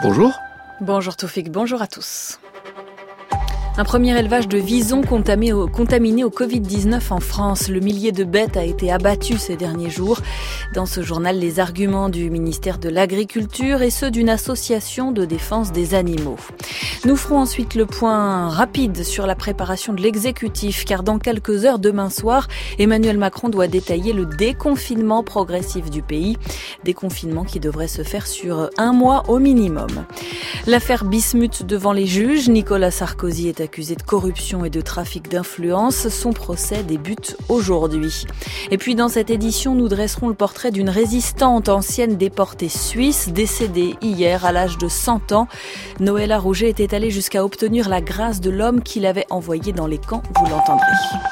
bonjour. Bonjour Toufik, bonjour à tous. Un premier élevage de visons contaminé au Covid-19 en France. Le millier de bêtes a été abattu ces derniers jours. Dans ce journal, les arguments du ministère de l'Agriculture et ceux d'une association de défense des animaux. Nous ferons ensuite le point rapide sur la préparation de l'exécutif, car dans quelques heures, demain soir, Emmanuel Macron doit détailler le déconfinement progressif du pays. Déconfinement qui devrait se faire sur 1 mois au minimum. L'affaire Bismuth devant les juges. Nicolas Sarkozy est accusé de corruption et de trafic d'influence. Son procès débute aujourd'hui. Et puis dans cette édition, nous dresserons le portrait d'une résistante ancienne déportée suisse, décédée hier à l'âge de 100 ans. Noëlla Rouget était allée jusqu'à obtenir la grâce de l'homme qui l'avait envoyée dans les camps, vous l'entendrez.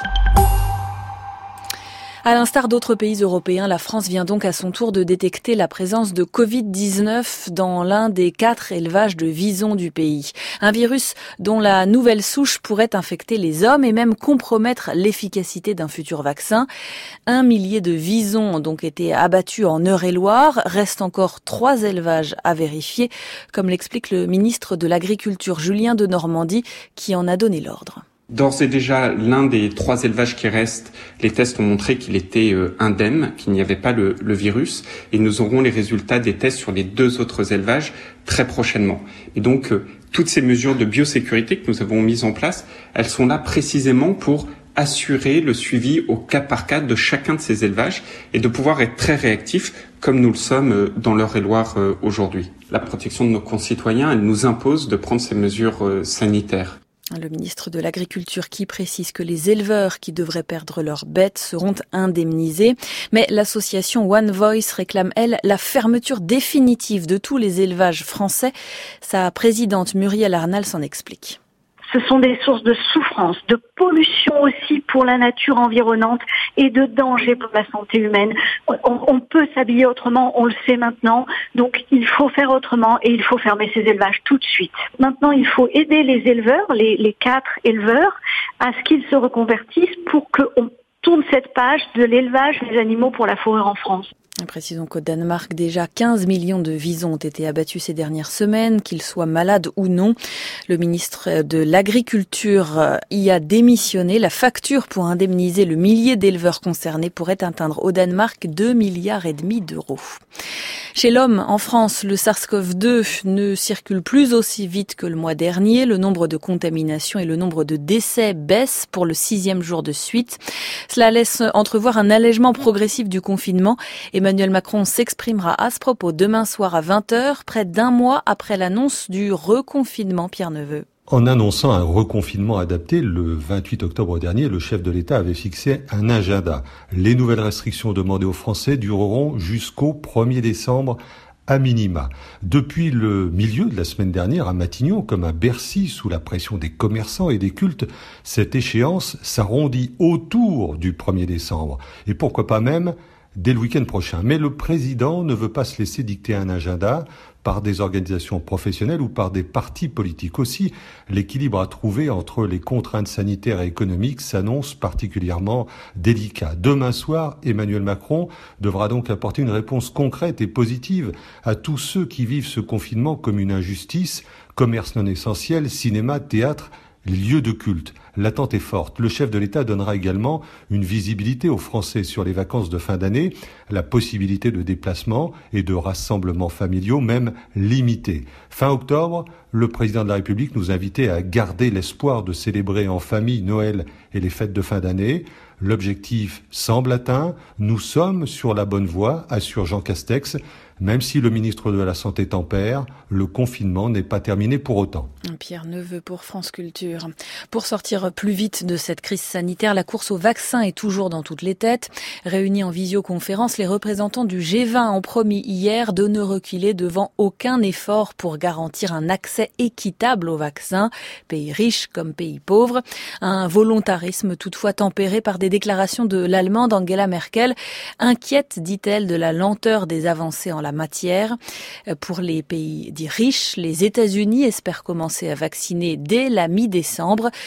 À l'instar d'autres pays européens, la France vient donc à son tour de détecter la présence de Covid-19 dans l'un des 4 élevages de visons du pays. Un virus dont la nouvelle souche pourrait infecter les hommes et même compromettre l'efficacité d'un futur vaccin. 1 millier de visons ont donc été abattus en Eure-et-Loire. Reste encore 3 élevages à vérifier, comme l'explique le ministre de l'Agriculture Julien Denormandie, qui en a donné l'ordre. D'ores et déjà, l'un des 3 élevages qui restent, les tests ont montré qu'il était indemne, qu'il n'y avait pas le virus, et nous aurons les résultats des tests sur les 2 autres élevages très prochainement. Et donc, toutes ces mesures de biosécurité que nous avons mises en place, elles sont là précisément pour assurer le suivi au cas par cas de chacun de ces élevages et de pouvoir être très réactifs comme nous le sommes dans l'Eure-et-Loire aujourd'hui. La protection de nos concitoyens, elle nous impose de prendre ces mesures sanitaires. Le ministre de l'Agriculture qui précise que les éleveurs qui devraient perdre leurs bêtes seront indemnisés. Mais l'association One Voice réclame, elle, la fermeture définitive de tous les élevages français. Sa présidente Muriel Arnal s'en explique. Ce sont des sources de souffrance, de pollution aussi pour la nature environnante et de danger pour la santé humaine. On peut s'habiller autrement, on le sait maintenant, donc il faut faire autrement et il faut fermer ces élevages tout de suite. Maintenant, il faut aider les éleveurs, les 4 éleveurs, à ce qu'ils se reconvertissent pour qu'on tourne cette page de l'élevage des animaux pour la fourrure en France. Précisons qu'au Danemark, déjà 15 millions de visons ont été abattus ces dernières semaines, qu'ils soient malades ou non. Le ministre de l'Agriculture y a démissionné. La facture pour indemniser le millier d'éleveurs concernés pourrait atteindre au Danemark 2,5 milliards d'euros. Chez l'homme, en France, le SARS-CoV-2 ne circule plus aussi vite que le mois dernier. Le nombre de contaminations et le nombre de décès baissent pour le 6e jour de suite. Cela laisse entrevoir un allègement progressif du confinement. Emmanuel Macron s'exprimera à ce propos demain soir à 20h, près d'1 mois après l'annonce du reconfinement, Pierre Neveu. En annonçant un reconfinement adapté, le 28 octobre dernier, le chef de l'État avait fixé un agenda. Les nouvelles restrictions demandées aux Français dureront jusqu'au 1er décembre à minima. Depuis le milieu de la semaine dernière, à Matignon, comme à Bercy, sous la pression des commerçants et des cultes, cette échéance s'arrondit autour du 1er décembre. Et pourquoi pas même dès le week-end prochain. Mais le président ne veut pas se laisser dicter un agenda par des organisations professionnelles ou par des partis politiques. Aussi, l'équilibre à trouver entre les contraintes sanitaires et économiques s'annonce particulièrement délicat. Demain soir, Emmanuel Macron devra donc apporter une réponse concrète et positive à tous ceux qui vivent ce confinement comme une injustice, commerce non essentiel, cinéma, théâtre, les lieux de culte. L'attente est forte. Le chef de l'État donnera également une visibilité aux Français sur les vacances de fin d'année, la possibilité de déplacement et de rassemblements familiaux, même limités. Fin octobre, le président de la République nous invitait à garder l'espoir de célébrer en famille Noël et les fêtes de fin d'année. L'objectif semble atteint. Nous sommes sur la bonne voie, assure Jean Castex. Même si le ministre de la Santé tempère, le confinement n'est pas terminé pour autant. Pierre Neveu pour France Culture. Pour sortir plus vite de cette crise sanitaire, la course au vaccin est toujours dans toutes les têtes. Réunis en visioconférence, les représentants du G20 ont promis hier de ne reculer devant aucun effort pour garantir un accès équitable au vaccin, pays riches comme pays pauvres. Un volontarisme toutefois tempéré par des déclarations de l'Allemande Angela Merkel, inquiète, dit-elle, de la lenteur des avancées en la matière. Pour les pays dits riches, les États-Unis espèrent commencer à vacciner dès la mi-décembre, quand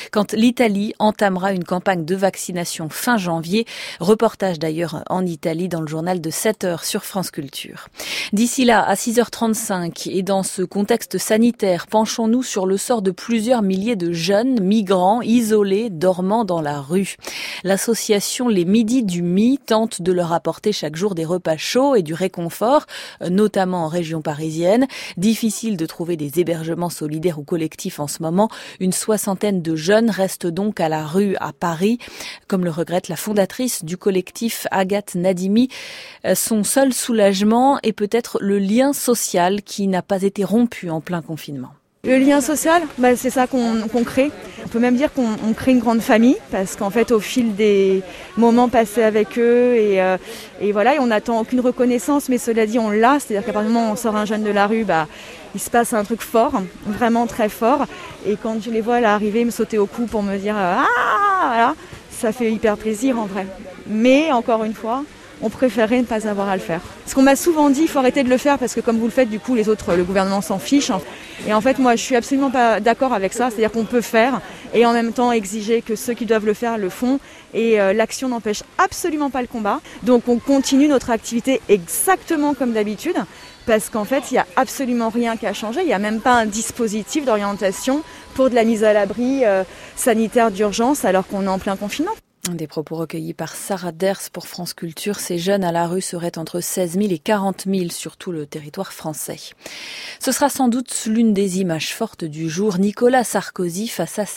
l'Italie entamera une campagne de vaccination fin janvier. Reportage d'ailleurs en Italie dans le journal de 7h sur France Culture. D'ici là, à 6h35, et dans ce contexte sanitaire, penchons-nous sur le sort de plusieurs milliers de jeunes migrants isolés dormant dans la rue. L'association Les Midis du Mi tente de leur apporter chaque jour des repas chauds et du réconfort, notamment en région parisienne. Difficile de trouver des hébergements solidaires ou collectifs en ce moment. Une soixantaine de jeunes restent donc à la rue à Paris, comme le regrette la fondatrice du collectif Agathe Nadimi. Son seul soulagement est peut-être le lien social qui n'a pas été rompu en plein confinement. Le lien social, c'est ça qu'on crée. On peut même dire qu'on crée une grande famille parce qu'en fait, au fil des moments passés avec eux et voilà, et on n'attend aucune reconnaissance, mais cela dit, on l'a. C'est-à-dire qu'à partir du moment où on sort un jeune de la rue, il se passe un truc fort, vraiment très fort. Et quand je les vois là arriver, me sauter au cou pour me dire voilà, ça fait hyper plaisir en vrai. Mais encore une fois, on préférait ne pas avoir à le faire. Ce qu'on m'a souvent dit, il faut arrêter de le faire parce que comme vous le faites, du coup, les autres, le gouvernement s'en fiche. Et en fait, moi, je suis absolument pas d'accord avec ça. C'est-à-dire qu'on peut faire et en même temps exiger que ceux qui doivent le faire le font. Et l'action n'empêche absolument pas le combat. Donc, on continue notre activité exactement comme d'habitude parce qu'en fait, il n'y a absolument rien qui a changé. Il n'y a même pas un dispositif d'orientation pour de la mise à l'abri sanitaire d'urgence alors qu'on est en plein confinement. Des propos recueillis par Sarah Ders pour France Culture. Ces jeunes à la rue seraient entre 16 000 et 40 000 sur tout le territoire français. Ce sera sans doute l'une des images fortes du jour. Nicolas Sarkozy face à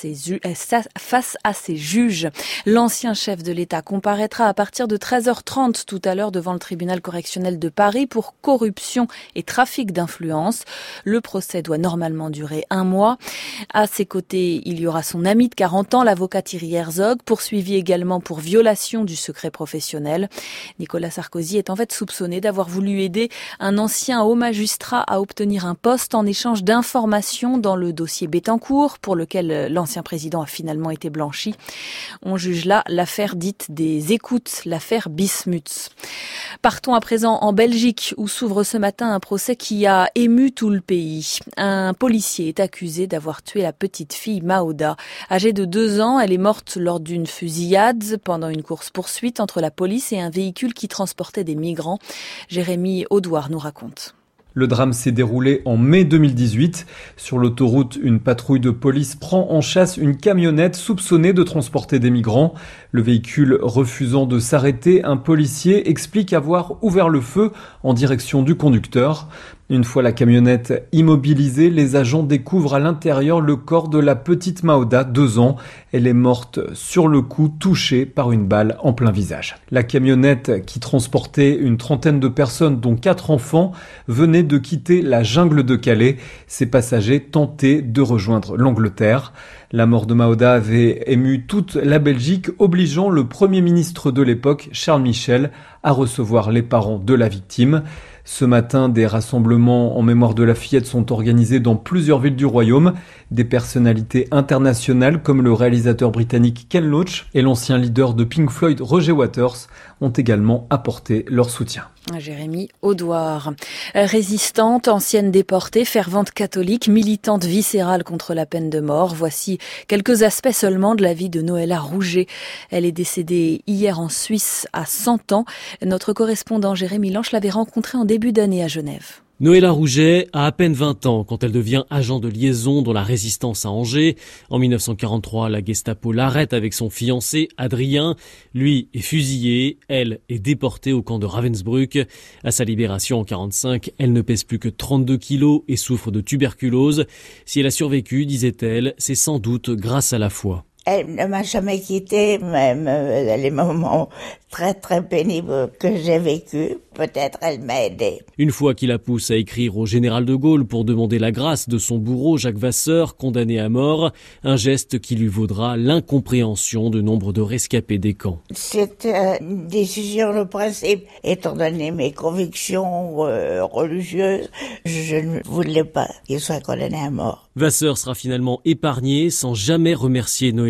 ses juges. L'ancien chef de l'État comparaîtra à partir de 13h30 tout à l'heure devant le tribunal correctionnel de Paris pour corruption et trafic d'influence. Le procès doit normalement durer 1 mois. À ses côtés, il y aura son ami de 40 ans, l'avocat Thierry Herzog, poursuivi également pour violation du secret professionnel. Nicolas Sarkozy est en fait soupçonné d'avoir voulu aider un ancien haut magistrat à obtenir un poste en échange d'informations dans le dossier Bettencourt, pour lequel l'ancien président a finalement été blanchi. On juge là l'affaire dite des écoutes, l'affaire Bismuth. Partons à présent en Belgique, où s'ouvre ce matin un procès qui a ému tout le pays. Un policier est accusé d'avoir tué la petite fille Maouda. Âgée de 2 ans, elle est morte lors d'une fusillade pendant une course-poursuite entre la police et un véhicule qui transportait des migrants. Jérémy Audouard nous raconte. Le drame s'est déroulé en mai 2018. Sur l'autoroute, une patrouille de police prend en chasse une camionnette soupçonnée de transporter des migrants. Le véhicule refusant de s'arrêter, un policier explique avoir ouvert le feu en direction du conducteur. Une fois la camionnette immobilisée, les agents découvrent à l'intérieur le corps de la petite Maouda, 2 ans. Elle est morte sur le coup, touchée par une balle en plein visage. La camionnette, qui transportait une trentaine de personnes, dont 4 enfants, venait de quitter la jungle de Calais. Ses passagers tentaient de rejoindre l'Angleterre. La mort de Maouda avait ému toute la Belgique, obligeant le Premier ministre de l'époque, Charles Michel, à recevoir les parents de la victime. Ce matin, des rassemblements en mémoire de la fillette sont organisés dans plusieurs villes du royaume. Des personnalités internationales comme le réalisateur britannique Ken Loach et l'ancien leader de Pink Floyd Roger Waters ont également apporté leur soutien. Jérémy Audouard. Résistante, ancienne déportée, fervente catholique, militante viscérale contre la peine de mort. Voici quelques aspects seulement de la vie de Noëlla Rouget. Elle est décédée hier en Suisse à 100 ans. Notre correspondant Jérémy Lanche l'avait rencontrée en début d'année à Genève. Noëlla Rouget a à peine 20 ans quand elle devient agent de liaison dans la Résistance à Angers. En 1943, la Gestapo l'arrête avec son fiancé Adrien. Lui est fusillé, elle est déportée au camp de Ravensbrück. À sa libération en 1945, elle ne pèse plus que 32 kilos et souffre de tuberculose. Si elle a survécu, disait-elle, c'est sans doute grâce à la foi. Elle ne m'a jamais quittée, même les moments très très pénibles que j'ai vécus. Peut-être elle m'a aidée. Une fois qu'il la pousse à écrire au général de Gaulle pour demander la grâce de son bourreau Jacques Vasseur, condamné à mort, un geste qui lui vaudra l'incompréhension de nombre de rescapés des camps. C'est une décision de principe. Étant donné mes convictions religieuses, je ne voulais pas qu'il soit condamné à mort. Vasseur sera finalement épargné sans jamais remercier Noëlla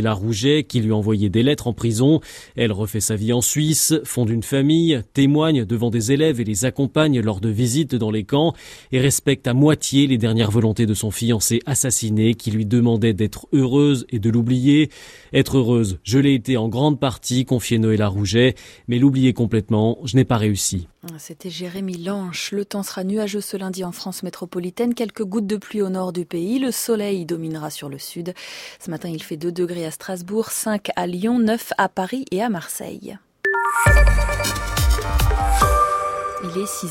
Noëlla Rouget, qui lui envoyait des lettres en prison. Elle refait sa vie en Suisse, fonde une famille, témoigne devant des élèves et les accompagne lors de visites dans les camps et respecte à moitié les dernières volontés de son fiancé assassiné qui lui demandait d'être heureuse et de l'oublier. Être heureuse, je l'ai été en grande partie, confiait Noëlla Rouget, mais l'oublier complètement, je n'ai pas réussi. C'était Jérémy Lanche. Le temps sera nuageux ce lundi en France métropolitaine. Quelques gouttes de pluie au nord du pays. Le soleil dominera sur le sud. Ce matin, il fait 2 degrés à Strasbourg, 5 à Lyon, 9 à Paris et à Marseille. Il est 6h.